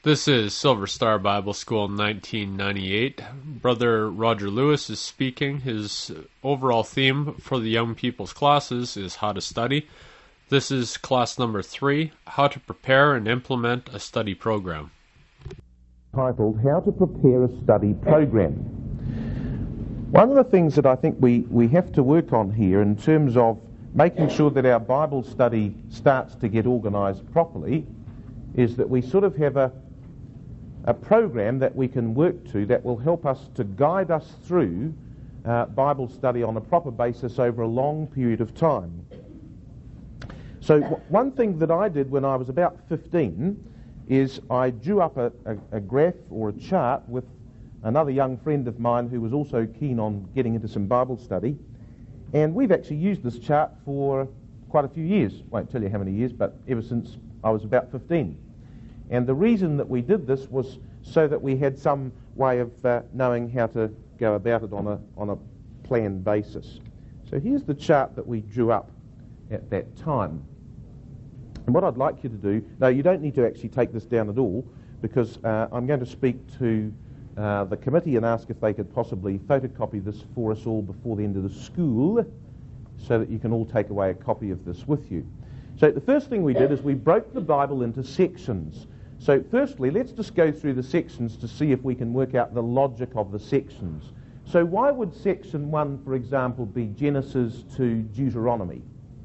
This is Silver Star Bible School 1998. Brother Roger Lewis is speaking. His overall theme for the young people's classes is how to study. This is class number 3, how to prepare and implement a study program. Titled, How to Prepare a Study Program. One of the things that I think we have to work on here in terms of making sure that our Bible study starts to get organised properly is that we sort of have a program that we can work to that will help us to guide us through Bible study on a proper basis over a long period of time. So one thing that I did when I was about 15 is I drew up a graph or a chart with another young friend of mine who was also keen on getting into some Bible study, and we've actually used this chart for quite a few years. Won't tell you how many years, but ever since I was about 15. And the reason that we did this was so that we had some way of knowing how to go about it on a planned basis. So here's the chart that we drew up at that time. And what I'd like you to do, no, you don't need to actually take this down at all, because I'm going to speak to the committee and ask if they could possibly photocopy this for us all before the end of the school, so that you can all take away a copy of this with you. So the first thing we did is we broke the Bible into sections. So firstly, let's just go through the sections to see if we can work out the logic of the sections. So why would section 1, for example, be Genesis to Deuteronomy?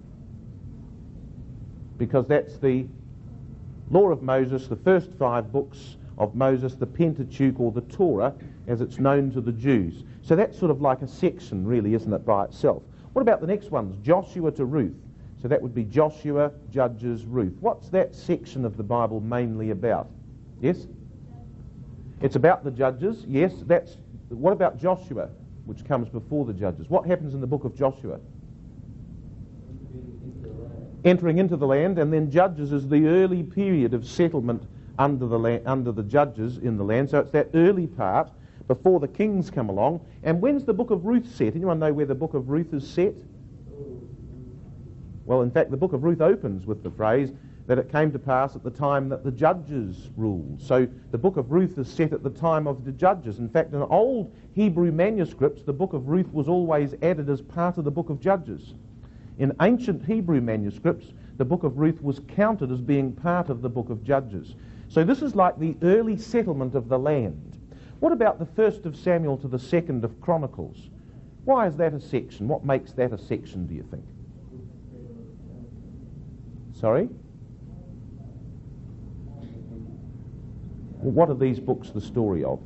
Because that's the law of Moses, the first 5 books of Moses, the Pentateuch or the Torah, as it's known to the Jews. So that's sort of like a section, really, isn't it, by itself? What about the next ones? Joshua to Ruth. So that would be Joshua, Judges, Ruth. What's that section of the Bible mainly about? Yes? It's about the Judges. Yes, that's... What about Joshua, which comes before the Judges? What happens in the book of Joshua? Entering into the land, and then Judges is the early period of settlement under the Judges in the land. So it's that early part before the kings come along. And when's the book of Ruth set? Anyone know where the book of Ruth is set? Well, in fact, the book of Ruth opens with the phrase that it came to pass at the time that the judges ruled. So the book of Ruth is set at the time of the judges. In fact, in old Hebrew manuscripts, the book of Ruth was always added as part of the book of Judges. In ancient Hebrew manuscripts, the book of Ruth was counted as being part of the book of Judges. So this is like the early settlement of the land. What about the 1st of Samuel to the 2nd of Chronicles? Why is that a section? What makes that a section, do you think? Sorry? What are these books the story of?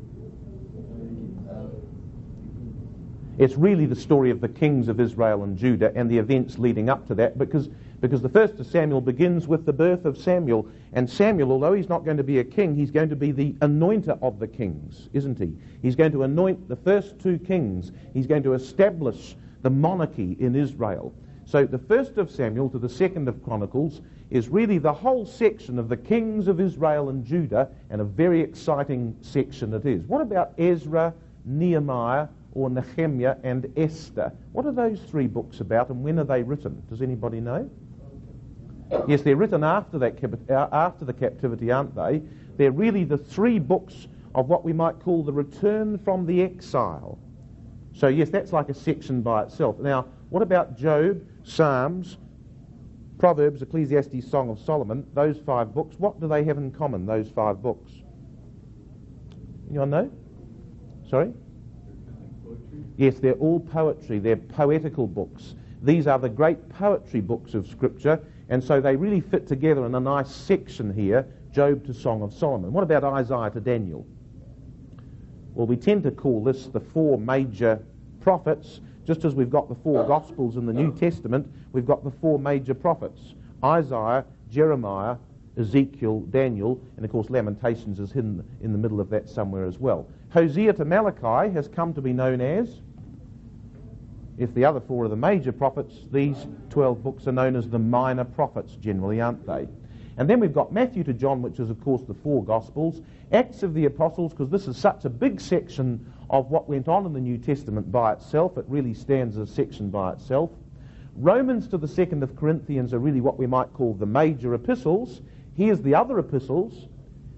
It's really the story of the kings of Israel and Judah and the events leading up to that, because the 1st of Samuel begins with the birth of Samuel, and Samuel, although he's not going to be a king, he's going to be the anointer of the kings, isn't he? He's going to anoint the first 2 kings. He's going to establish the monarchy in Israel. So the 1st of Samuel to the 2nd of Chronicles is really the whole section of the kings of Israel and Judah, and a very exciting section it is. What about Ezra, Nehemiah, or Nehemiah and Esther? What are those 3 books about, and when are they written? Does anybody know? Yes, they're written after the captivity, aren't they? They're really the 3 books of what we might call the return from the exile. So yes, that's like a section by itself. Now, what about Job, Psalms, Proverbs, Ecclesiastes, Song of Solomon? Those 5 books, what do they have in common, those 5 books? Anyone know? Sorry? Yes, they're all poetry. They're poetical books. These are the great poetry books of Scripture, and so they really fit together in a nice section here, Job to Song of Solomon. What about Isaiah to Daniel? Well, we tend to call this the 4 major prophets. Just as we've got the 4 Gospels in the New Testament, we've got the 4 major prophets: Isaiah, Jeremiah, Ezekiel, Daniel, and of course Lamentations is hidden in the middle of that somewhere as well. Hosea to Malachi has come to be known as, if the other 4 are the major prophets, these 12 books are known as the minor prophets generally, aren't they? And then we've got Matthew to John, which is of course the 4 Gospels, Acts of the Apostles, because this is such a big section of what went on in the New Testament by itself. It really stands as a section by itself. Romans to the 2nd of Corinthians are really what we might call the major epistles. Here's the other epistles,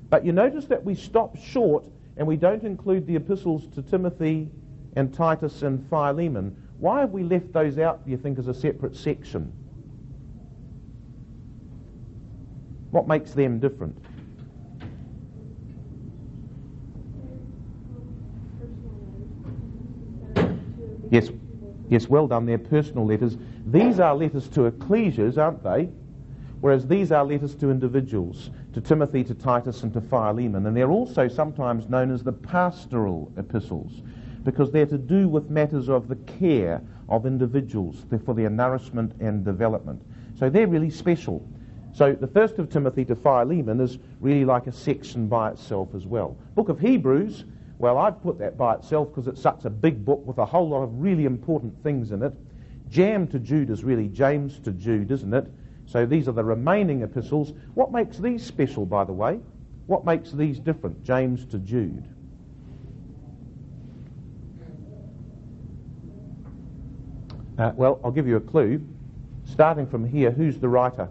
But you notice that we stop short and we don't include the epistles to Timothy and Titus and Philemon. Why have we left those out, do you think, as a separate section? What makes them different? Yes, well done. They're personal letters. These are letters to ecclesias, aren't they? Whereas these are letters to individuals, to Timothy, to Titus, and to Philemon. And they're also sometimes known as the pastoral epistles, because they're to do with matters of the care of individuals for their nourishment and development. So they're really special. So the first of Timothy to Philemon is really like a section by itself as well. Book of Hebrews, well, I've put that by itself because it's such a big book with a whole lot of really important things in it. Jam to Jude is really James to Jude, isn't it? So these are the remaining epistles. What makes these special, by the way? What makes these different, James to Jude? Well, I'll give you a clue. Starting from here, who's the writer?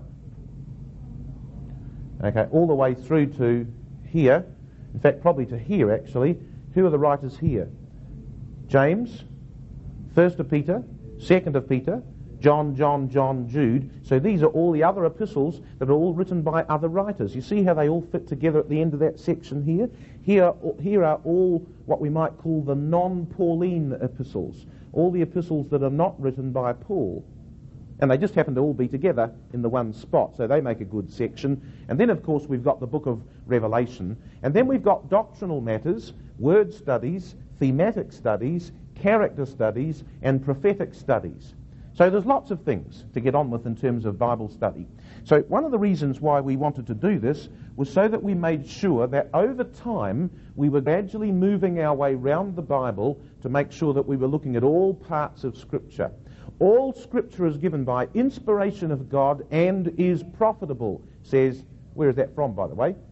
Okay, all the way through to here. In fact, probably to here, actually. Who are the writers here? James, 1st of Peter, 2nd of Peter, John, Jude. So these are all the other epistles that are all written by other writers. You see how they all fit together at the end of that section here? Here are all what we might call the non-Pauline epistles. All the epistles that are not written by Paul. And they just happen to all be together in the one spot, so they make a good section. And then, of course, we've got the book of Revelation. And then we've got doctrinal matters, word studies, thematic studies, character studies, and prophetic studies. So there's lots of things to get on with in terms of Bible study. So one of the reasons why we wanted to do this was so that we made sure that over time we were gradually moving our way round the Bible to make sure that we were looking at all parts of Scripture. All Scripture is given by inspiration of God and is profitable, says, where is that from, by the way?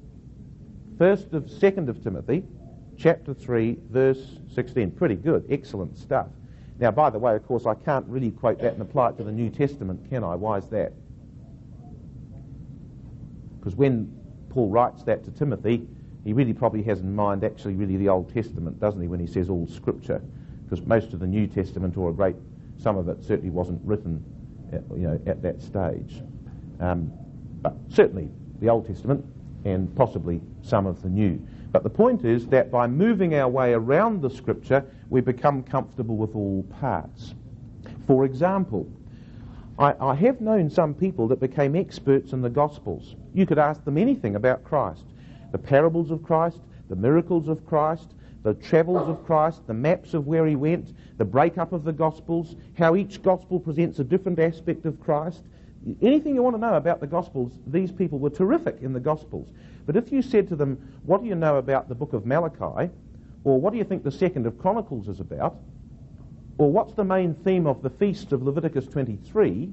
2nd of Timothy, chapter 3, verse 16. Pretty good, excellent stuff. Now, by the way, of course, I can't really quote that and apply it to the New Testament, can I? Why is that? Because when Paul writes that to Timothy, he really probably has in mind actually really the Old Testament, doesn't he, when he says all Scripture? Because most of the New Testament, or some of it certainly wasn't written at that stage. But certainly the Old Testament and possibly some of the New. But the point is that by moving our way around the Scripture, we become comfortable with all parts. For example, I have known some people that became experts in the Gospels. You could ask them anything about Christ. The parables of Christ, the miracles of Christ, the travels of Christ, the maps of where he went, the breakup of the Gospels, how each Gospel presents a different aspect of Christ. Anything you want to know about the Gospels, these people were terrific in the Gospels. But if you said to them, what do you know about the book of Malachi? Or what do you think the 2nd of Chronicles is about? Or what's the main theme of the feast of Leviticus 23?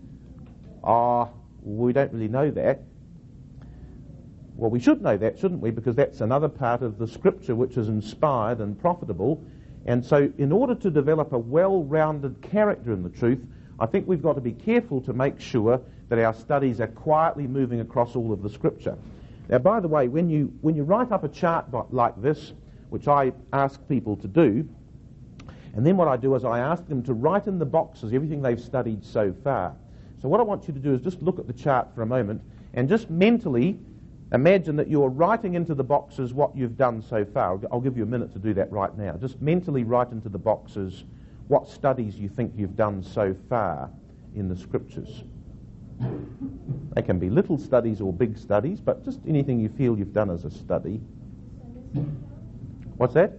We don't really know that. Well, we should know that, shouldn't we? Because that's another part of the Scripture which is inspired and profitable. And so in order to develop a well-rounded character in the truth, I think we've got to be careful to make sure that our studies are quietly moving across all of the Scripture. Now, by the way, when you write up a chart like this, which I ask people to do, and then what I do is I ask them to write in the boxes everything they've studied so far. So what I want you to do is just look at the chart for a moment and just mentally imagine that you're writing into the boxes what you've done so far. I'll give you a minute to do that right now. Just mentally write into the boxes what studies you think you've done so far in the Scriptures. They can be little studies or big studies, but just anything you feel you've done as a study. What's that?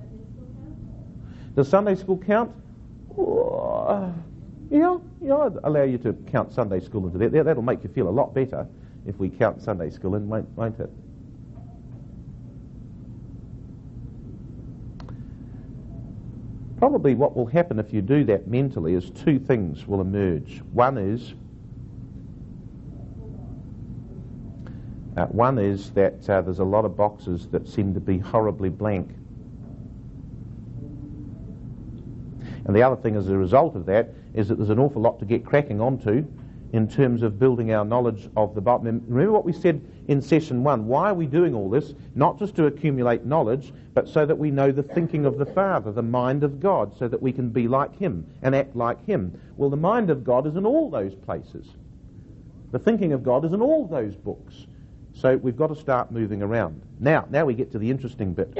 Does Sunday school count? Yeah, I'd allow you to count Sunday school into that. That'll make you feel a lot better if we count Sunday school in, won't it? Probably what will happen if you do that mentally is two things will emerge. One is that there's a lot of boxes that seem to be horribly blank. And the other thing as a result of that is that there's an awful lot to get cracking onto in terms of building our knowledge of the Bible. Remember what we said in session 1. Why are we doing all this? Not just to accumulate knowledge, but so that we know the thinking of the Father, the mind of God, so that we can be like Him and act like Him. Well, the mind of God is in all those places. The thinking of God is in all those books. So we've got to start moving around. Now we get to the interesting bit.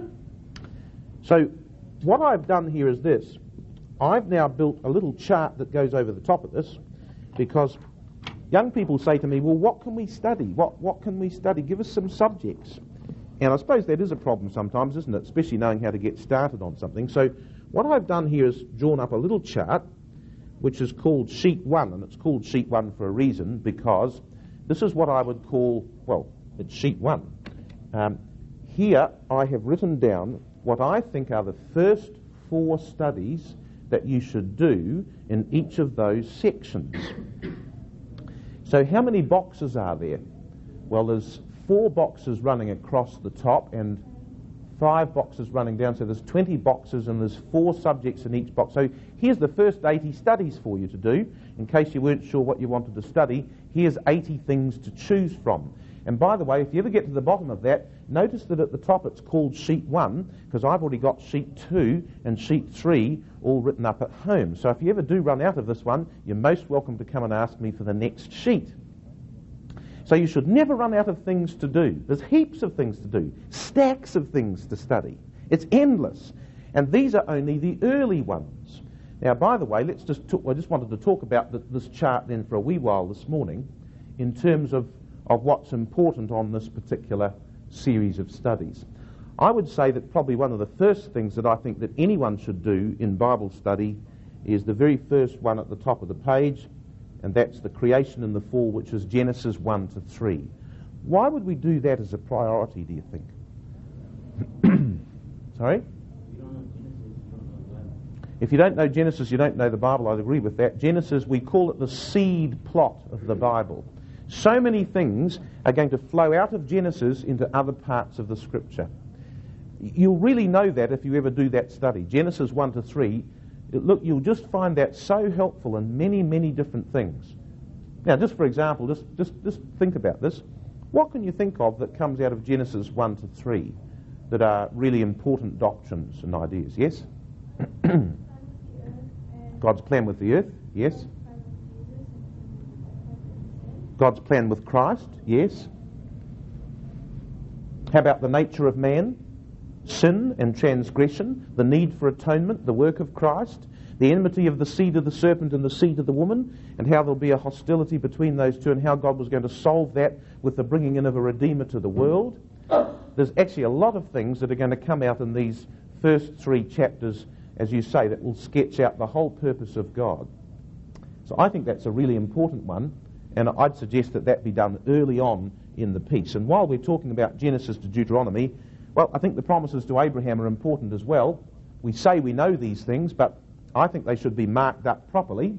So what I've done here is this. I've now built a little chart that goes over the top of this, because young people say to me, well, what can we study? What can we study? Give us some subjects. And I suppose that is a problem sometimes, isn't it? Especially knowing how to get started on something. So what I've done here is drawn up a little chart, which is called Sheet 1. And it's called Sheet 1 for a reason, because this is what I would call, well, it's Sheet 1. Here I have written down what I think are the first 4 studies that you should do in each of those sections. So how many boxes are there? Well, there's 4 boxes running across the top and 5 boxes running down, so there's 20 boxes and there's 4 subjects in each box. So here's the first 80 studies for you to do. In case you weren't sure what you wanted to study, here's 80 things to choose from. And by the way, if you ever get to the bottom of that, notice that at the top it's called Sheet 1, because I've already got Sheet 2 and Sheet 3 all written up at home. So if you ever do run out of this one, you're most welcome to come and ask me for the next sheet. So you should never run out of things to do. There's heaps of things to do, stacks of things to study. It's endless. And these are only the early ones. Now, by the way, I just wanted to talk about this chart then for a wee while this morning in terms of what's important on this particular series of studies. I would say that probably one of the first things that I think that anyone should do in Bible study is the very first one at the top of the page, and that's the creation and the fall, which is Genesis 1 to 3. Why would we do that as a priority, do you think? Sorry? If you don't know Genesis, you don't know the Bible. I'd agree with that. Genesis, we call it the seed plot of the Bible. So many things are going to flow out of Genesis into other parts of the Scripture. You'll really know that if you ever do that study. Genesis 1 to 3, look, you'll just find that so helpful in many, many different things. Now, just for example, just think about this. What can you think of that comes out of Genesis 1 to 3 that are really important doctrines and ideas? Yes? God's plan with the earth? Yes. God's plan with Christ? Yes. How about the nature of man? Sin and transgression, the need for atonement, the work of Christ, the enmity of the seed of the serpent and the seed of the woman, and how there'll be a hostility between those two, and how God was going to solve that with the bringing in of a Redeemer to the world. There's actually a lot of things that are going to come out in these first 3 chapters, as you say, that will sketch out the whole purpose of God. So I think that's a really important one, and I'd suggest that be done early on in the piece. And while we're talking about Genesis to Deuteronomy, well, I think the promises to Abraham are important as well. We say we know these things, but I think they should be marked up properly.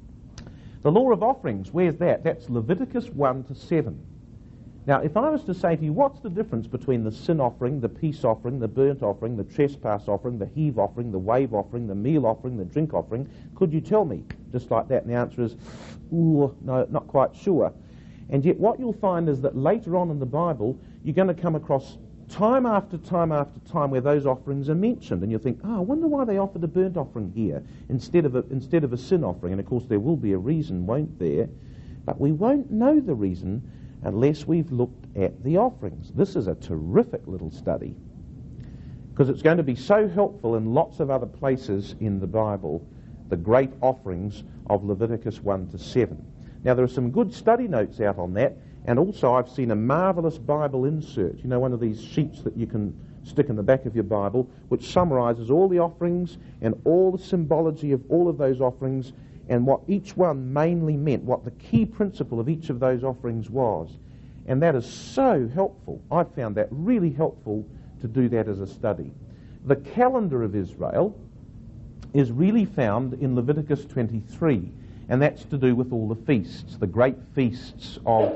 The law of offerings, where's that? That's Leviticus 1 to 7. Now, if I was to say to you, what's the difference between the sin offering, the peace offering, the burnt offering, the trespass offering, the heave offering, the wave offering, the meal offering, the drink offering, could you tell me? Just like that. And the answer is, ooh, no, not quite sure. And yet what you'll find is that later on in the Bible, you're going to come across time after time after time where those offerings are mentioned, and you'll think, I wonder why they offered a burnt offering here instead of a sin offering. And of course there will be a reason, won't there? But we won't know the reason unless we've looked at the offerings. This is a terrific little study, because it's going to be so helpful in lots of other places in the Bible, the great offerings of Leviticus 1 to 7. Now there are some good study notes out on that. And also I've seen a marvellous Bible insert, one of these sheets that you can stick in the back of your Bible, which summarises all the offerings and all the symbology of all of those offerings and what each one mainly meant, what the key principle of each of those offerings was. And that is so helpful. I've found that really helpful to do that as a study. The calendar of Israel is really found in Leviticus 23, and that's to do with all the feasts, the great feasts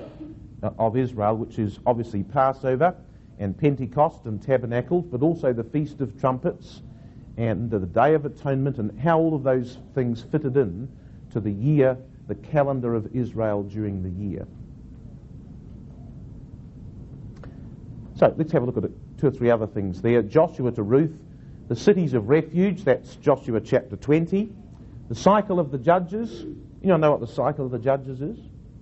of Israel, which is obviously Passover and Pentecost and Tabernacles, but also the Feast of Trumpets and the Day of Atonement, and how all of those things fitted in to the year, the calendar of Israel during the year. So let's have a look at two or three other things there. Joshua to Ruth, the cities of refuge, that's Joshua chapter 20. The cycle of the judges. You all know what the cycle of the judges is?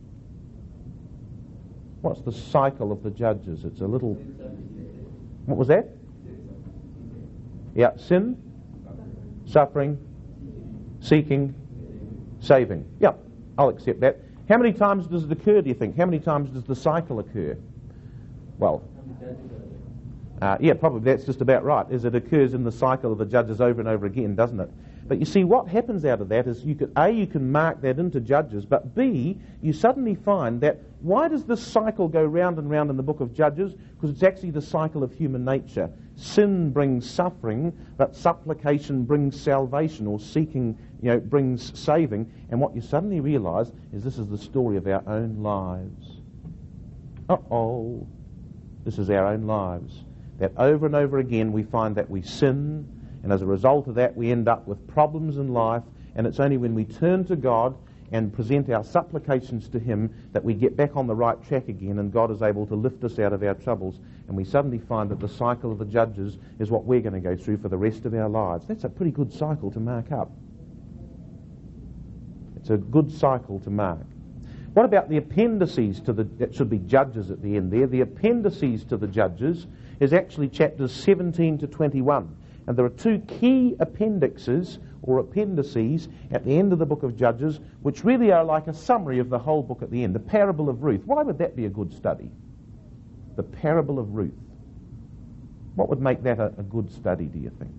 What's the cycle of the judges? It's a little... What was that? Yeah, sin, suffering, seeking, saving. Yeah, I'll accept that. How many times does it occur, do you think? How many times does the cycle occur? Well, yeah, probably that's just about right, is it occurs in the cycle of the judges over and over again, doesn't it? But you see, what happens out of that is you can mark that into Judges, but B, you suddenly find that why does this cycle go round and round in the book of Judges? Because it's actually the cycle of human nature. Sin brings suffering, but supplication brings salvation, or seeking, brings saving. And what you suddenly realise is this is the story of our own lives. Uh-oh. This is our own lives. That over and over again we find that we sin, and as a result of that we end up with problems in life, and it's only when we turn to God and present our supplications to Him that we get back on the right track again, and God is able to lift us out of our troubles, and we suddenly find that the cycle of the judges is what we're going to go through for the rest of our lives. That's a pretty good cycle to mark up. It's a good cycle to mark. What about the appendices to that should be Judges at the end there? The appendices to the Judges is actually chapters 17 to 21. And there are two key appendixes or appendices at the end of the book of Judges, which really are like a summary of the whole book at the end. The parable of Ruth. Why would that be a good study? The parable of Ruth. What would make that a good study, do you think?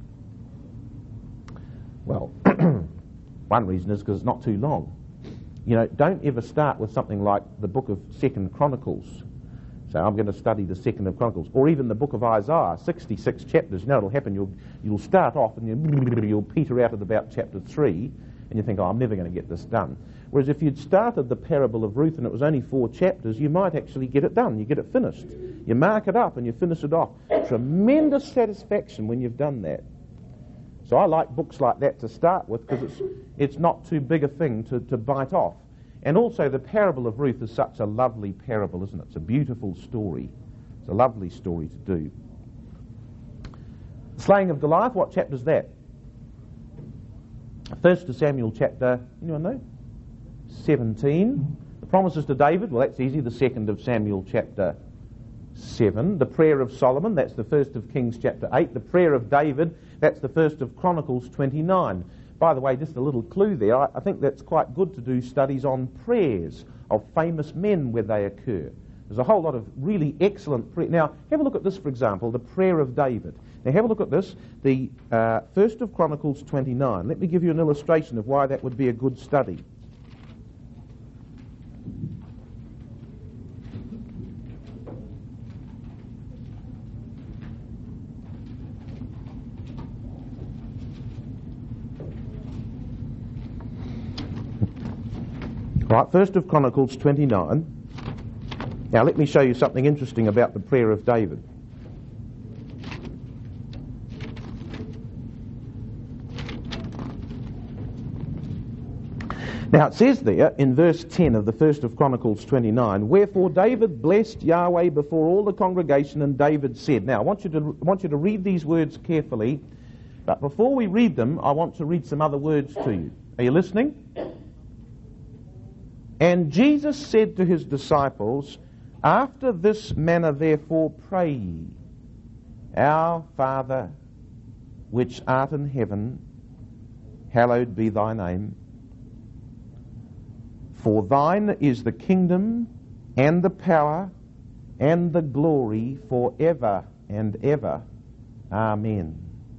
Well, one reason is because it's not too long. Don't ever start with something like the book of 2nd Chronicles. So I'm going to study the 2nd of Chronicles, or even the book of Isaiah, 66 chapters. It'll happen. You'll start off and you'll peter out at about chapter 3, and you think, I'm never going to get this done. Whereas if you'd started the parable of Ruth and it was only 4 chapters, you might actually get it done. You get it finished. You mark it up and you finish it off. Tremendous satisfaction when you've done that. So I like books like that to start with because it's not too big a thing to bite off. And also the parable of Ruth is such a lovely parable, isn't it? It's a beautiful story. It's a lovely story to do. The slaying of Goliath, what chapter is that? 1 Samuel chapter, anyone know? 17. The promises to David, well that's easy, the 2nd of Samuel chapter 7. The prayer of Solomon, that's the 1st of Kings chapter 8. The prayer of David, that's the 1st of Chronicles 29. By the way, just a little clue there, I think that's quite good to do studies on prayers of famous men where they occur. There's a whole lot of really excellent prayers. Now, have a look at this, for example, the prayer of David. Now, have a look at this, the 1st of Chronicles 29. Let me give you an illustration of why that would be a good study. Right, 1st of Chronicles 29. Now let me show you something interesting about the prayer of David. Now it says there in verse 10 of the 1st of Chronicles 29, "Wherefore David blessed Yahweh before all the congregation, and David said." Now I want you to read these words carefully, but before we read them, I want to read some other words to you. Are you listening? "And Jesus said to his disciples, After this manner therefore pray ye, Our Father, which art in heaven, hallowed be thy name. For thine is the kingdom, and the power, and the glory for ever and ever. Amen.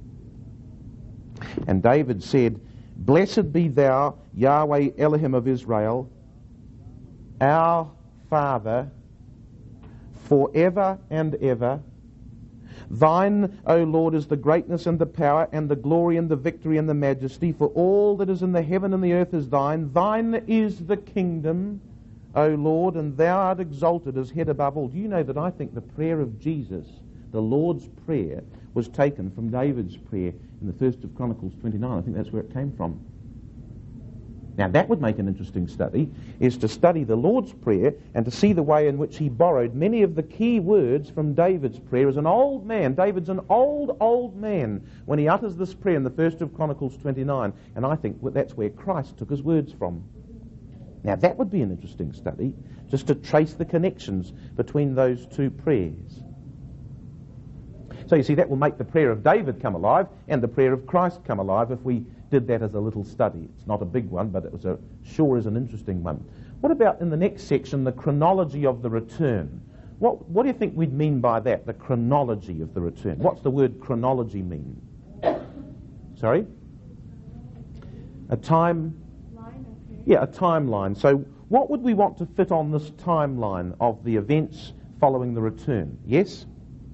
And David said, Blessed be thou, Yahweh Elohim of Israel, our Father, forever and ever. Thine, O Lord, is the greatness and the power and the glory and the victory and the majesty, for all that is in the heaven and the earth is thine. Thine is the kingdom, O Lord, and thou art exalted as head above all. Do you know that I think the prayer of Jesus, the Lord's Prayer, was taken from David's prayer in the 1st of Chronicles 29. I think that's where it came from. Now that would make an interesting study, is to study the Lord's Prayer and to see the way in which he borrowed many of the key words from David's prayer. As an old man, David's an old man when he utters this prayer in the 1st of Chronicles 29, and I think that's where Christ took his words from. Now that would be an interesting study, just to trace the connections between those two prayers. So you see, that will make the prayer of David come alive and the prayer of Christ come alive if we did that as a little study. It's not a big one, but it was sure is an interesting one. What about in the next section, the chronology of the return? What do you think we'd mean by that, the chronology of the return? What's the word chronology mean? Sorry? A time? Yeah, a timeline. So what would we want to fit on this timeline of the events following the return? Yes?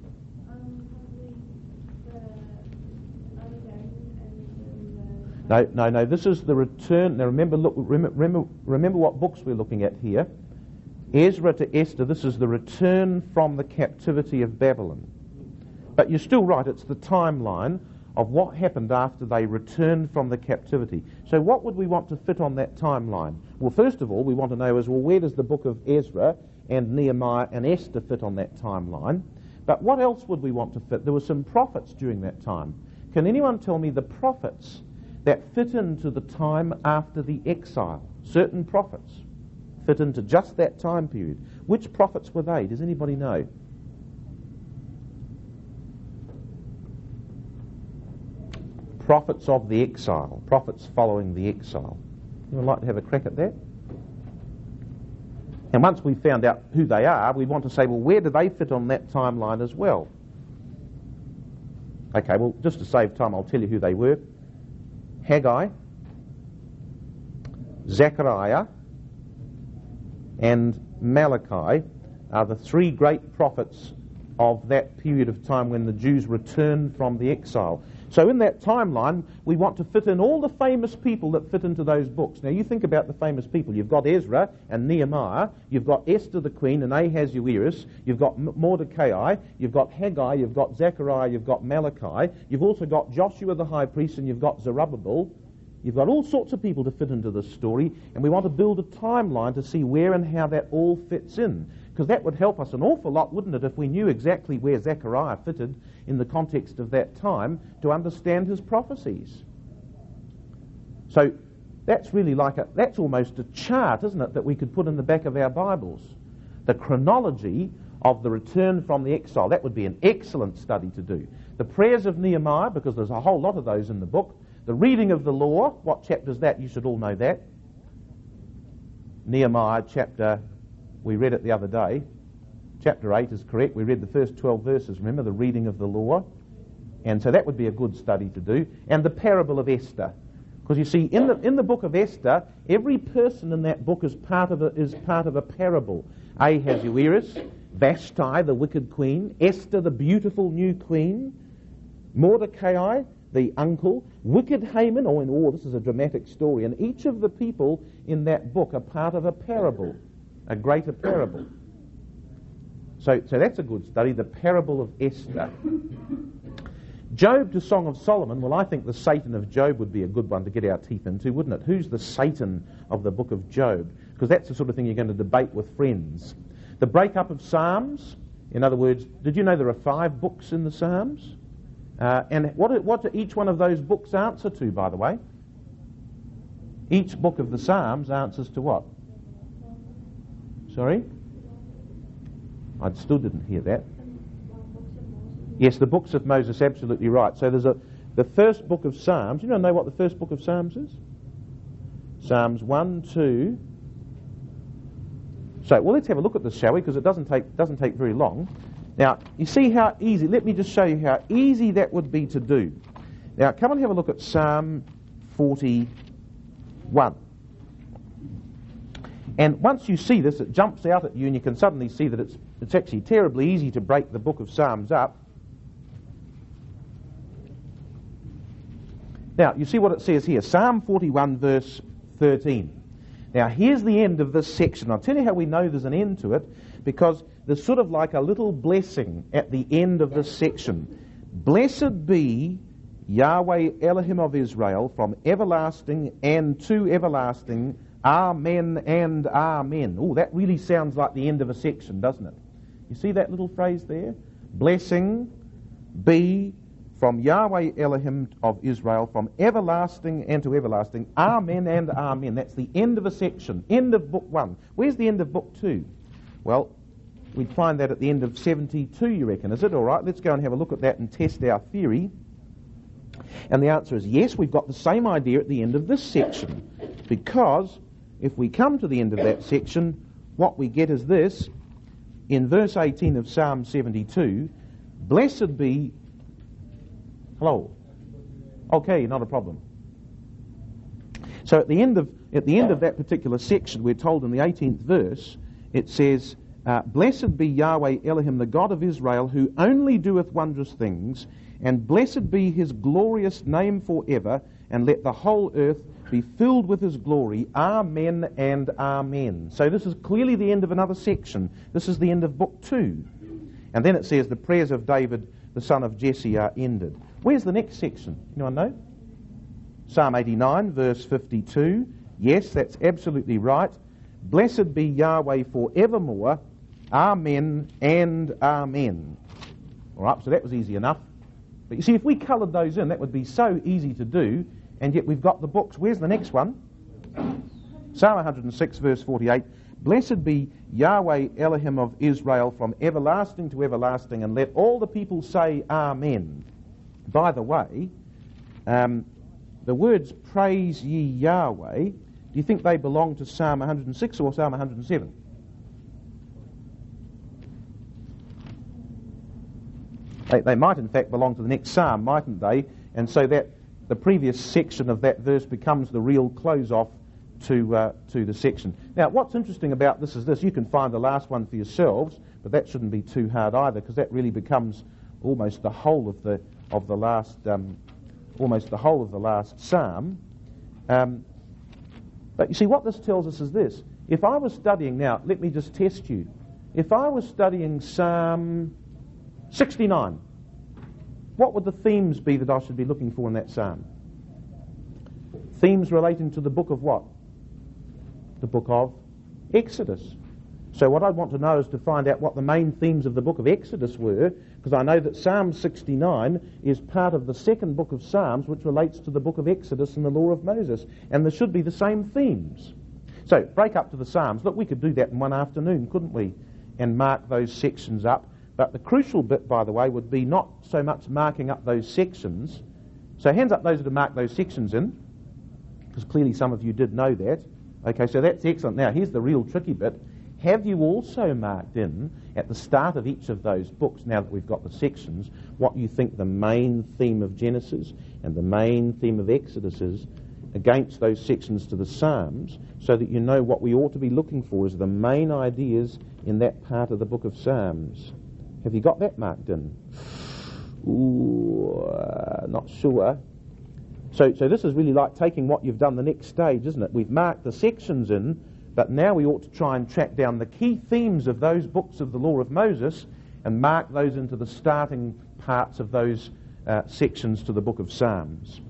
No. This is the return. Now remember what books we're looking at here. Ezra to Esther. This is the return from the captivity of Babylon. But you're still right. It's the timeline of what happened after they returned from the captivity. So what would we want to fit on that timeline? Well, first of all, we want to know where does the book of Ezra and Nehemiah and Esther fit on that timeline? But what else would we want to fit? There were some prophets during that time. Can anyone tell me the prophets that fit into the time after the exile? Certain prophets fit into just that time period. Which prophets were they? Does anybody know? Prophets of the exile. Prophets following the exile. Anyone like to have a crack at that? And once we've found out who they are, we want to say, well, where do they fit on that timeline as well? Okay, well, just to save time, I'll tell you who they were. Haggai, Zechariah, and Malachi are the three great prophets of that period of time when the Jews returned from the exile. So in that timeline, we want to fit in all the famous people that fit into those books. Now you think about the famous people. You've got Ezra and Nehemiah. You've got Esther the queen and Ahasuerus. You've got Mordecai. You've got Haggai. You've got Zechariah. You've got Malachi. You've also got Joshua the high priest, and you've got Zerubbabel. You've got all sorts of people to fit into this story, and we want to build a timeline to see where and how that all fits in. Because that would help us an awful lot, wouldn't it, if we knew exactly where Zechariah fitted in the context of that time to understand his prophecies. So that's really that's almost a chart, isn't it, that we could put in the back of our Bibles. The chronology of the return from the exile. That would be an excellent study to do. The prayers of Nehemiah, because there's a whole lot of those in the book. The reading of the law. What chapter is that? You should all know that. Nehemiah chapter, we read it the other day. Chapter 8 is correct. We read the first 12 verses, remember, the reading of the law. And so that would be a good study to do. And the parable of Esther. Because you see, in the book of Esther, every person in that book is part of a parable. Ahasuerus, Vashti, the wicked queen, Esther, the beautiful new queen, Mordecai, the uncle, wicked Haman, this is a dramatic story. And each of the people in that book are part of a parable, a greater parable. So that's a good study, the parable of Esther. Job to Song of Solomon. Well, I think the Satan of Job would be a good one to get our teeth into, wouldn't it? Who's the Satan of the book of Job? Because that's the sort of thing you're going to debate with friends. The breakup of Psalms. In other words, did you know there are 5 books in the Psalms? And what do each one of those books answer to, by the way? Each book of the Psalms answers to what? Sorry? I still didn't hear that. Yes, the books of Moses, absolutely right. So there's the first book of Psalms. You know what the first book of Psalms is? Psalms 1, 2. So, well, let's have a look at this, shall we? Because it doesn't take very long. Now, you see how easy, let me just show you how easy that would be to do. Now, come and have a look at Psalm 41. And once you see this, it jumps out at you and you can suddenly see that it's actually terribly easy to break the book of Psalms up. Now, you see what it says here, Psalm 41 verse 13. Now, here's the end of this section. I'll tell you how we know there's an end to it, because there's sort of like a little blessing at the end of this section. Blessed be Yahweh Elohim of Israel, from everlasting and to everlasting, Amen and Amen. Oh, that really sounds like the end of a section, doesn't it? You see that little phrase there? Blessing be from Yahweh Elohim of Israel, from everlasting and to everlasting, Amen and Amen. That's the end of a section, end of book 1. Where's the end of book 2? Well, we'd find that at the end of 72, you reckon, is it? All right, let's go and have a look at that and test our theory. And the answer is yes, we've got the same idea at the end of this section. Because if we come to the end of that section, what we get is this. In verse 18 of Psalm 72, blessed be... Hello? Okay, not a problem. So at the end of that particular section, we're told in the 18th verse, it says, blessed be Yahweh Elohim, the God of Israel, who only doeth wondrous things, and blessed be his glorious name forever, and let the whole earth be filled with his glory. Amen and Amen. So this is clearly the end of another section. This is the end of book 2. And then it says the prayers of David, the son of Jesse, are ended. Where's the next section? Anyone know? Psalm 89, verse 52. Yes, that's absolutely right. Blessed be Yahweh forevermore. Amen and Amen. All right, so that was easy enough. But you see, if we coloured those in, that would be so easy to do, and yet we've got the books. Where's the next one? Psalm 106, verse 48. Blessed be Yahweh Elohim of Israel, from everlasting to everlasting, and let all the people say Amen. By the way, the words praise ye Yahweh, do you think they belong to Psalm 106 or Psalm 107? They might in fact belong to the next psalm, mightn't they? And so that the previous section of that verse becomes the real close-off to the section. Now, what's interesting about this is this. You can find the last one for yourselves, but that shouldn't be too hard either, because that really becomes almost the whole of the last psalm. But you see, what this tells us is this. If I was studying, now, let me just test you. If I was studying Psalm 69, what would the themes be that I should be looking for in that psalm? Themes relating to the book of what? The book of Exodus. So what I'd want to know is to find out what the main themes of the book of Exodus were, because I know that Psalm 69 is part of the second book of Psalms, which relates to the book of Exodus and the law of Moses. And there should be the same themes. So break up to the Psalms. Look, we could do that in one afternoon, couldn't we? And mark those sections up. But the crucial bit, by the way, would be not so much marking up those sections. So hands up those that have marked those sections in, because clearly some of you did know that. Okay, so that's excellent. Now, here's the real tricky bit. Have you also marked in, at the start of each of those books, now that we've got the sections, what you think the main theme of Genesis and the main theme of Exodus is against those sections to the Psalms, so that you know what we ought to be looking for as the main ideas in that part of the book of Psalms? Have you got that marked in? Ooh, not sure. So this is really like taking what you've done the next stage, isn't it? We've marked the sections in, but now we ought to try and track down the key themes of those books of the law of Moses and mark those into the starting parts of those sections to the book of Psalms.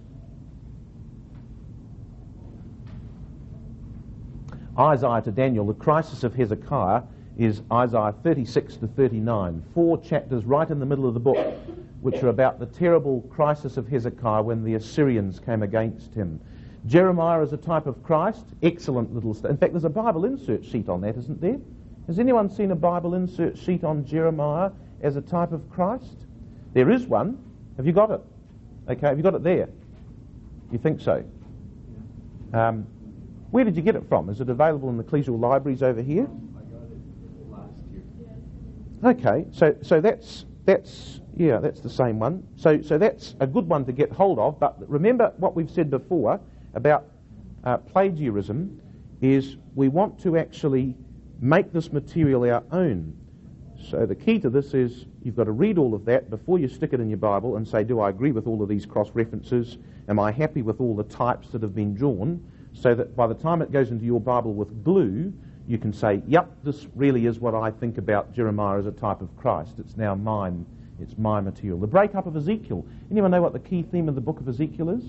Isaiah to Daniel, the crisis of Hezekiah is Isaiah 36 to 39, 4 chapters right in the middle of the book, which are about the terrible crisis of Hezekiah when the Assyrians came against him. Jeremiah is a type of Christ. Excellent little stuff. In fact, there's a Bible insert sheet on that, isn't there? Has anyone seen a Bible insert sheet on Jeremiah as a type of Christ? There is one. Have you got it? Okay, have you got it there? You think so? Where did you get it from? Is it available in the ecclesial libraries over here? I got it last year. Okay, so that's the same one. So that's a good one to get hold of. But remember what we've said before about plagiarism is we want to actually make this material our own. So the key to this is you've got to read all of that before you stick it in your Bible and say, do I agree with all of these cross-references? Am I happy with all the types that have been drawn? So that by the time it goes into your Bible with glue, you can say, yep, this really is what I think about Jeremiah as a type of Christ. It's now mine It's my material. The breakup of Ezekiel. Anyone know what the key theme of the book of Ezekiel is?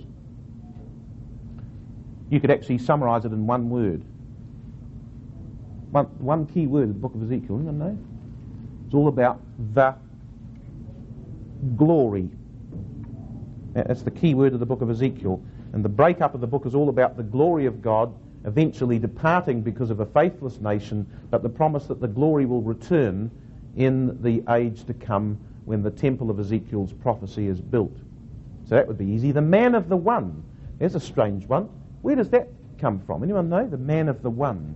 You could actually summarize it in one word. One key word of the book of Ezekiel. Anyone know? It's all about the glory. That's the key word of the book of Ezekiel. And the breakup of the book is all about the glory of God eventually departing because of a faithless nation, but the promise that the glory will return in the age to come when the temple of Ezekiel's prophecy is built. So that would be easy. The man of the one. There's a strange one. Where does that come from? Anyone know? The man of the one.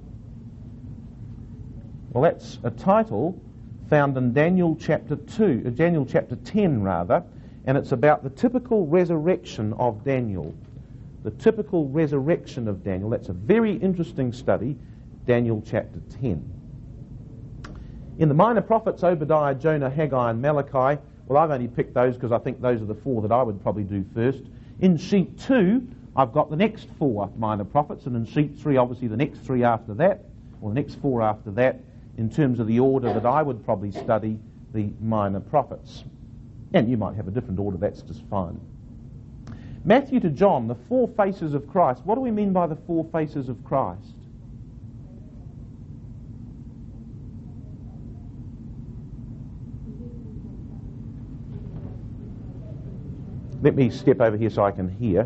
Well, that's a title found in Daniel chapter 10 rather, and it's about the typical resurrection of Daniel. The typical resurrection of Daniel. That's a very interesting study, Daniel chapter 10. In the minor prophets, Obadiah, Jonah, Haggai and Malachi, well, I've only picked those because I think those are the four that I would probably do first. In sheet 2, I've got the next 4 minor prophets, and in sheet 3, obviously the next 3 after that, or the next 4 after that, in terms of the order that I would probably study the minor prophets. And you might have a different order, that's just fine. Matthew to John, the 4 faces of Christ. What do we mean by the 4 faces of Christ? Let me step over here so I can hear. To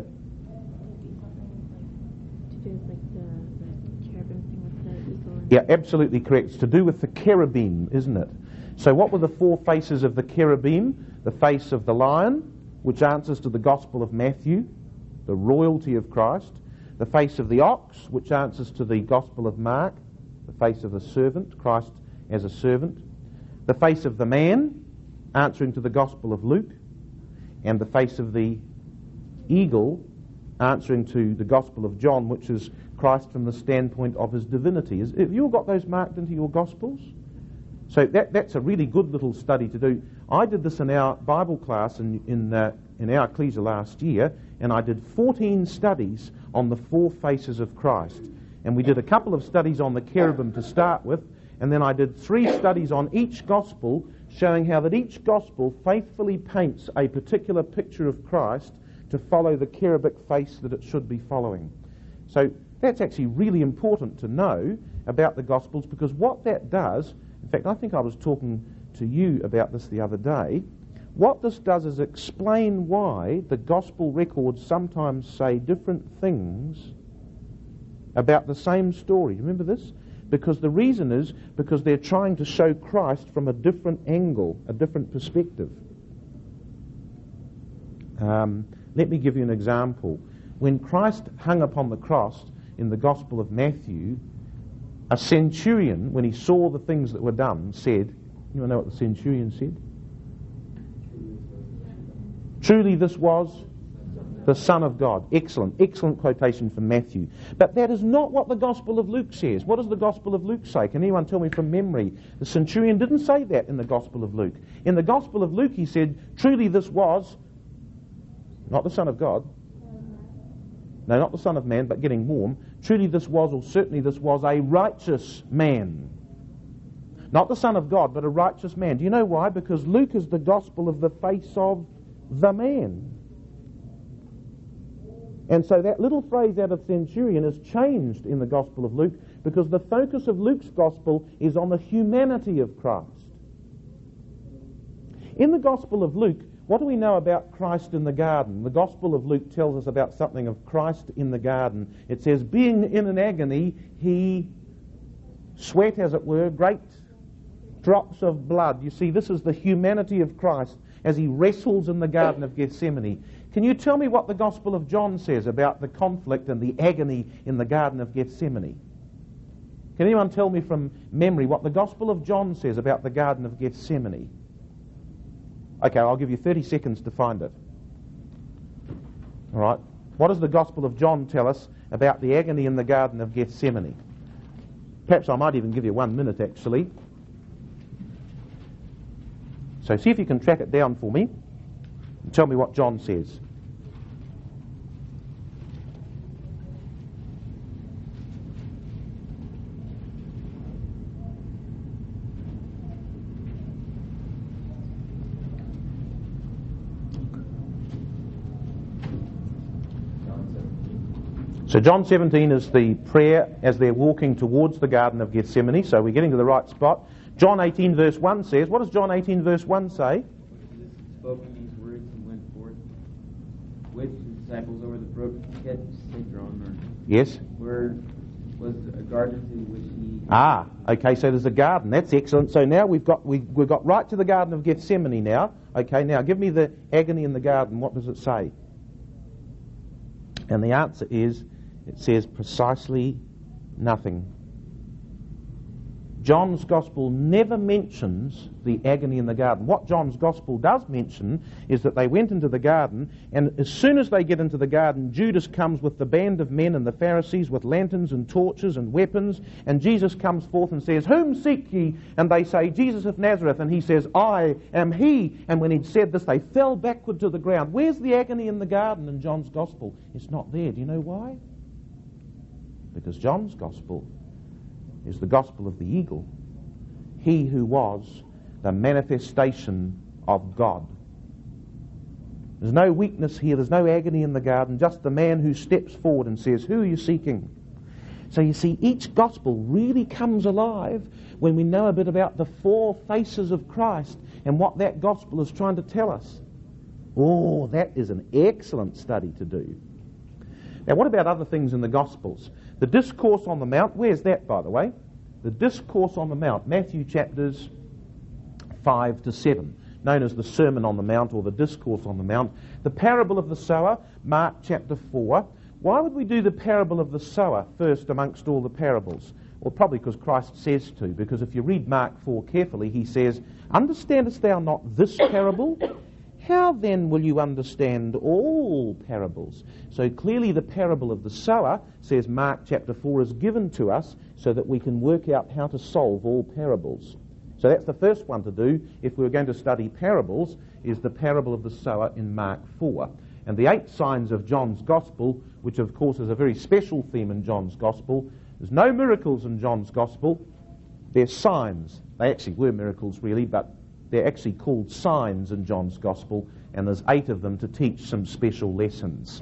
do with like the cherubim thing with the eagle. And Yeah, absolutely correct. It's to do with the cherubim, isn't it? So what were the 4 faces of the cherubim? The face of the lion, which answers to the Gospel of Matthew, the royalty of Christ. The face of the ox, which answers to the Gospel of Mark, the face of the servant, Christ as a servant. The face of the man, answering to the Gospel of Luke. And the face of the eagle, answering to the Gospel of John, which is Christ from the standpoint of his divinity. Have you all got those marked into your Gospels? So that's a really good little study to do. I did this in our Bible class in our ecclesia last year, and I did 14 studies on the 4 faces of Christ. And we did a couple of studies on the cherubim to start with, and then I did 3 studies on each Gospel, showing how that each Gospel faithfully paints a particular picture of Christ to follow the cherubic face that it should be following. So that's actually really important to know about the Gospels, because what that does, in fact, I think I was talking to you about this the other day, what this does is explain why the Gospel records sometimes say different things about the same story. Remember this? Because the reason is because they're trying to show Christ from a different angle, a different perspective. Let me give you an example. When Christ hung upon the cross in the Gospel of Matthew, a centurion, when he saw the things that were done, said, you know what the centurion said? Truly this was the Son of God. Excellent quotation from Matthew. But that is not what the Gospel of Luke says. What does the Gospel of Luke say? Can anyone tell me from memory? The centurion didn't say that in the Gospel of Luke. In the Gospel of Luke he said, truly this was, not the Son of God, no, not the Son of Man, but getting warm, truly this was, or certainly this was, a righteous man. Not the Son of God, but a righteous man. Do you know why? Because Luke is the Gospel of the face of the man. And so that little phrase out of centurion is changed in the Gospel of Luke, because the focus of Luke's Gospel is on the humanity of Christ. In the Gospel of Luke, what do we know about Christ in the garden? The Gospel of Luke tells us about something of Christ in the garden. It says, being in an agony, he sweat, as it were, great drops of blood. You see, this is the humanity of Christ as he wrestles in the Garden of Gethsemane. Can you tell me what the Gospel of John says about the conflict and the agony in the Garden of Gethsemane? Can anyone tell me from memory what the Gospel of John says about the Garden of Gethsemane? Okay, I'll give you 30 seconds to find it. All right. What does the Gospel of John tell us about the agony in the Garden of Gethsemane? Perhaps I might even give you 1 minute, actually. So see if you can track it down for me and tell me what John says. So John 17 is the prayer as they're walking towards the Garden of Gethsemane. So we're getting to the right spot. John 18 verse 1 says, what does John 18 verse 1 say? Jesus spoke these words and went forth with his disciples over the brook Cedron. Yes. Where was a garden to which he... Okay, so there's a garden. That's excellent. So now we've got right to the Garden of Gethsemane now. Okay, now give me the agony in the garden. What does it say? And the answer is, it says precisely nothing. John's Gospel never mentions the agony in the garden. What John's Gospel does mention is that they went into the garden, and as soon as they get into the garden, Judas comes with the band of men and the Pharisees with lanterns and torches and weapons, and Jesus comes forth and says, "Whom seek ye?" And they say, "Jesus of Nazareth." And he says, "I am he." And when he'd said this, they fell backward to the ground. Where's the agony in the garden in John's Gospel? It's not there. Do you know why? Because John's Gospel is the gospel of the eagle. He who was the manifestation of God. There's no weakness here. There's no agony in the garden. Just the man who steps forward and says, "Who are you seeking?" So you see, each gospel really comes alive when we know a bit about the four faces of Christ and what that gospel is trying to tell us. Oh, that is an excellent study to do. Now, what about other things in the Gospels? The Discourse on the Mount, where's that, by the way? The Discourse on the Mount, Matthew chapters 5 to 7, known as the Sermon on the Mount or the Discourse on the Mount. The Parable of the Sower, Mark chapter 4. Why would we do the Parable of the Sower first amongst all the parables? Well, probably because Christ says to, because if you read Mark 4 carefully, he says, "Understandest thou not this parable? How then will you understand all parables?" So clearly the parable of the sower, says Mark chapter 4, is given to us so that we can work out how to solve all parables. So that's the first one to do if we're going to study parables, is the parable of the sower in Mark 4. And the 8 signs of John's Gospel, which of course is a very special theme in John's Gospel. There's no miracles in John's Gospel. They're signs. They actually were miracles really, but they're actually called signs in John's Gospel, and there's 8 of them to teach some special lessons.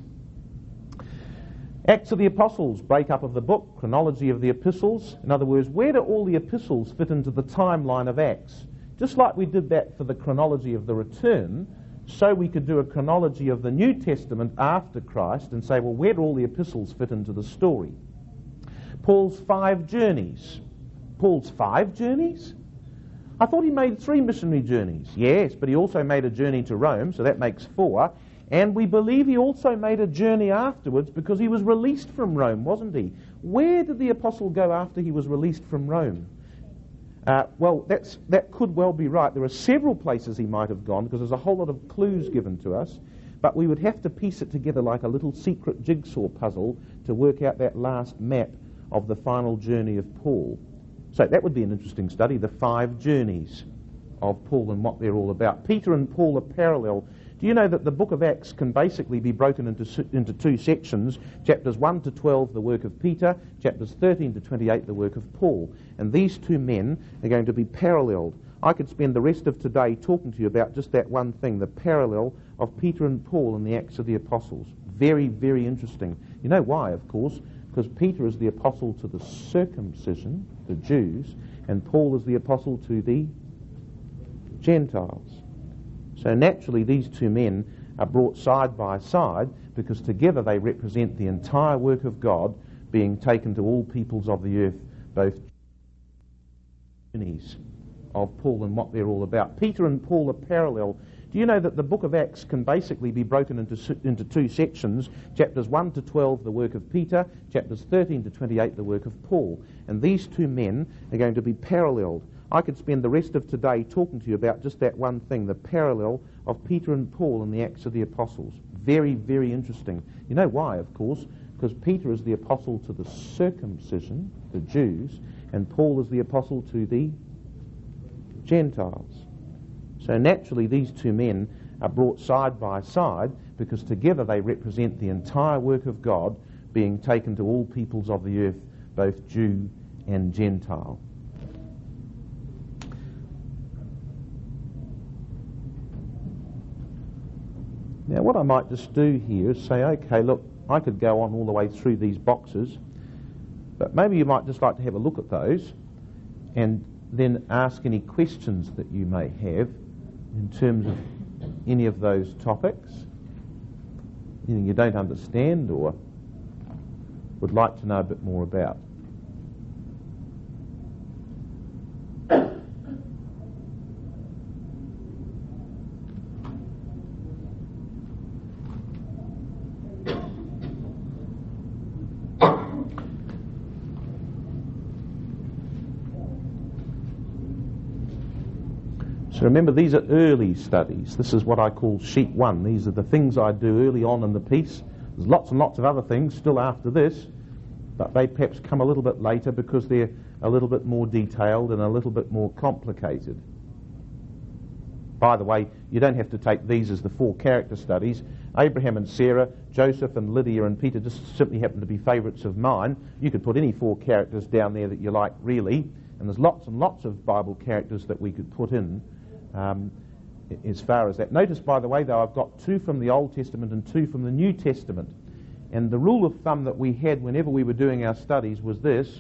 Acts of the Apostles, break-up of the book, chronology of the epistles. In other words, where do all the epistles fit into the timeline of Acts? Just like we did that for the chronology of the return, so we could do a chronology of the New Testament after Christ and say, well, where do all the epistles fit into the story? Paul's 5 journeys. Paul's 5 journeys? I thought he made 3 missionary journeys. Yes, but he also made a journey to Rome, so that makes 4. And we believe he also made a journey afterwards because he was released from Rome, wasn't he? Where did the apostle go after he was released from Rome? Well, that could well be right. There are several places he might have gone because there's a whole lot of clues given to us, but we would have to piece it together like a little secret jigsaw puzzle to work out that last map of the final journey of Paul. So that would be an interesting study, the 5 journeys of Paul and what they're all about. Peter and Paul are parallel. Do you know that the book of Acts can basically be broken into 2 sections? Chapters 1 to 12, the work of Peter. Chapters 13 to 28, the work of Paul. And these 2 men are going to be paralleled. I could spend the rest of today talking to you about just that one thing, the parallel of Peter and Paul in the Acts of the Apostles. Very, very interesting. You know why, of course? Because Peter is the apostle to the circumcision, the Jews, and Paul is the apostle to the Gentiles. So naturally these 2 men are brought side by side because together they represent the entire work of God being taken to all peoples of the earth, both journeys of Paul and what they're all about. Peter and Paul are parallel. Do you know that the book of Acts can basically be broken into 2 sections? Chapters 1 to 12, the work of Peter. Chapters 13 to 28, the work of Paul. And these 2 men are going to be paralleled. I could spend the rest of today talking to you about just that one thing, the parallel of Peter and Paul in the Acts of the Apostles. Very, very interesting. You know why, of course? Because Peter is the apostle to the circumcision, the Jews, and Paul is the apostle to the Gentiles. So naturally these 2 men are brought side by side because together they represent the entire work of God being taken to all peoples of the earth, both Jew and Gentile. Now what I might just do here is say, okay, look, I could go on all the way through these boxes, but maybe you might just like to have a look at those and then ask any questions that you may have in terms of any of those topics, anything you don't understand or would like to know a bit more about. So remember, these are early studies. This is what I call sheet one. These are the things I do early on in the piece. There's lots and lots of other things still after this, but they perhaps come a little bit later because they're a little bit more detailed and a little bit more complicated. By the way, you don't have to take these as the 4 character studies. Abraham and Sarah, Joseph and Lydia and Peter just simply happen to be favourites of mine. You could put any 4 characters down there that you like, really, and there's lots and lots of Bible characters that we could put in. As far as that. Notice, by the way, though, I've got 2 from the Old Testament and 2 from the New Testament. And the rule of thumb that we had whenever we were doing our studies was this: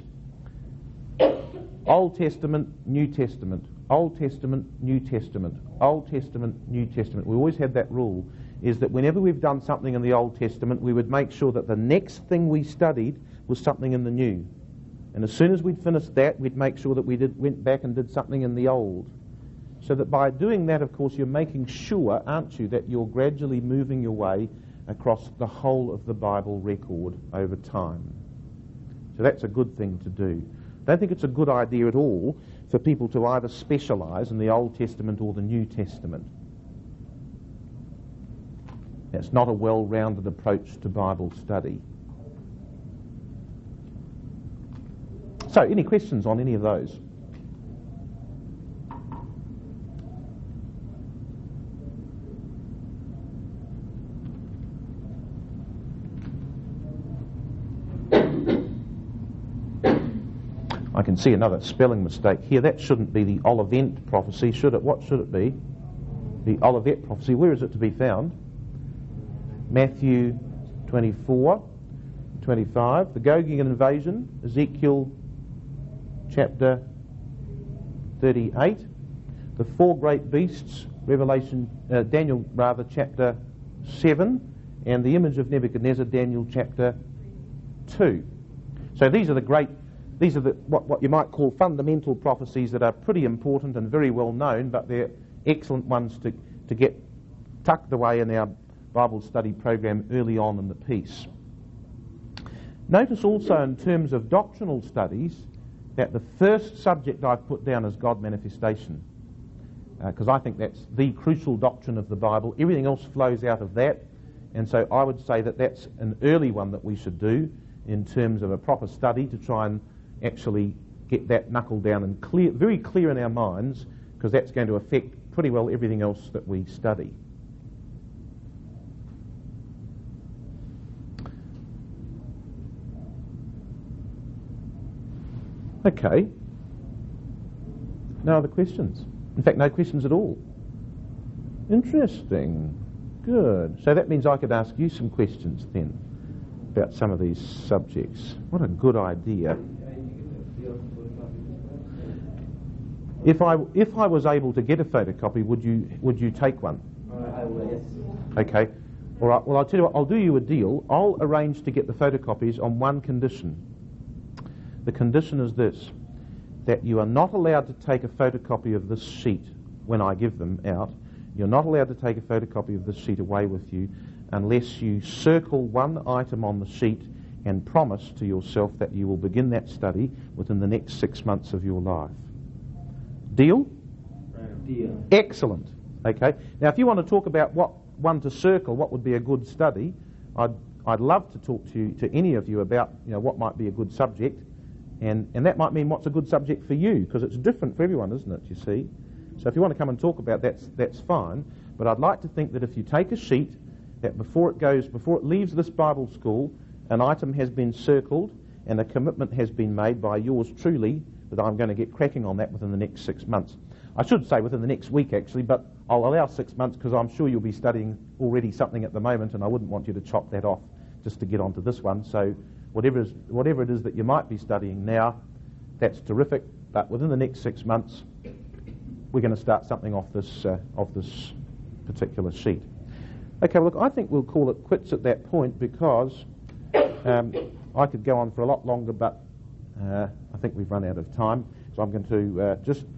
Old Testament, New Testament, Old Testament, New Testament, Old Testament, New Testament. We always had that rule, is that whenever we've done something in the Old Testament, we would make sure that the next thing we studied was something in the New. And as soon as we'd finished that, we'd make sure that we went back and did something in the Old. So that by doing that, of course, you're making sure, aren't you, that you're gradually moving your way across the whole of the Bible record over time. So that's a good thing to do. I don't think it's a good idea at all for people to either specialise in the Old Testament or the New Testament. That's not a well-rounded approach to Bible study. So, any questions on any of those? I can see another spelling mistake here. That shouldn't be the Olivet prophecy, should it? What should it be? The Olivet prophecy. Where is it to be found? Matthew 24, 25. The Gogian invasion, Ezekiel chapter 38. The 4 great beasts, Daniel chapter 7. And the image of Nebuchadnezzar, Daniel chapter 2. So these are what you might call fundamental prophecies that are pretty important and very well known, but they're excellent ones to get tucked away in our Bible study program early on in the piece. Notice also in terms of doctrinal studies that the first subject I've put down is God manifestation, because I think that's the crucial doctrine of the Bible. Everything else flows out of that, and so I would say that that's an early one that we should do in terms of a proper study to try and actually get that knuckled down and very clear in our minds, because that's going to affect pretty well everything else that we study. Okay. No other questions? In fact, no questions at all. Interesting. Good. So that means I could ask you some questions then about some of these subjects. What a good idea. If I was able to get a photocopy, would you take one? I will, yes. Okay. All right. Well, I'll tell you what. I'll do you a deal. I'll arrange to get the photocopies on one condition. The condition is this: that you are not allowed to take a photocopy of this sheet when I give them out. You're not allowed to take a photocopy of this sheet away with you unless you circle one item on the sheet and promise to yourself that you will begin that study within the next 6 months of your life. Deal? Deal. Excellent. Okay. Now, if you want to talk about what one to circle, what would be a good study, I'd love to talk to any of you about what might be a good subject, and that might mean what's a good subject for you, because it's different for everyone, isn't it? You see. So if you want to come and talk about that, that's fine. But I'd like to think that if you take a sheet, that before it leaves this Bible school, an item has been circled and a commitment has been made by yours truly that I'm going to get cracking on that within the next 6 months. I should say within the next week, actually, but I'll allow 6 months because I'm sure you'll be studying already something at the moment, and I wouldn't want you to chop that off just to get onto this one. So whatever it is that you might be studying now, that's terrific. But within the next 6 months, we're going to start something off this particular sheet. Okay, well, look, I think we'll call it quits at that point because I could go on for a lot longer, but I think we've run out of time. So I'm going to just